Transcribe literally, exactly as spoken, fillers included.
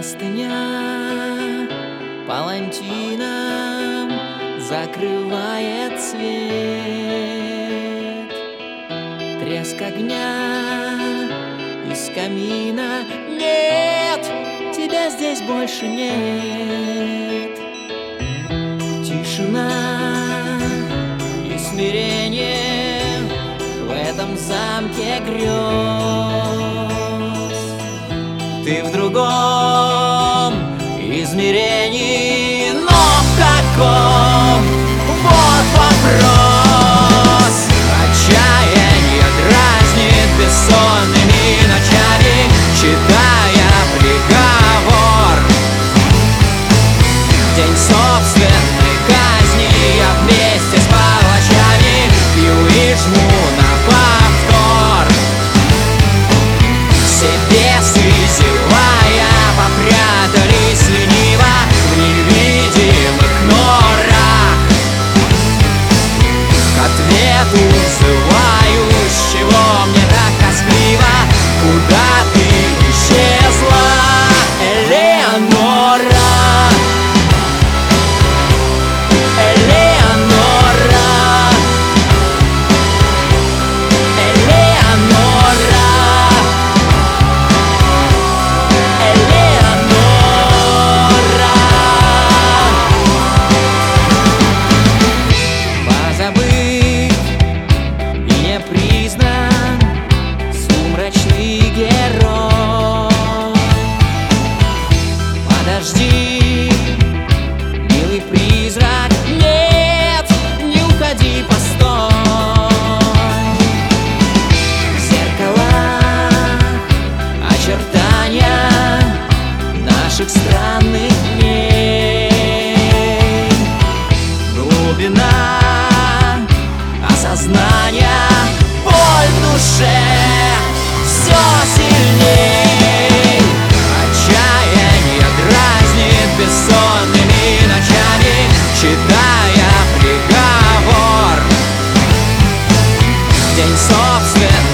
Простыня палантином закрывает свет. Треск огня из камина. Нет, тебя здесь больше нет. Тишина и смирение в этом замке грез. Ты в другом измерении, но в каком? Вот вопрос. Отчаяние дразнит бессонными ночами, читая приговор. День собственной казни, я вместе с палачами пью и жму на повтор. Себе сызывая, попрятались лениво в невидимых норах. К ответу взывающего мне так тоскливо: куда ты исчезла, Элеонора? Элеонора, Элеонора, Элеонора. Позабыт и не признан сумрачный герой. Подожди, милый призрак, нет, не уходи, постой. В зеркалах очертания наших странных дней. Глубина осознания, боль в душе все сильней. Отчаяние дразнит бессонными ночами, читая приговор. День собственный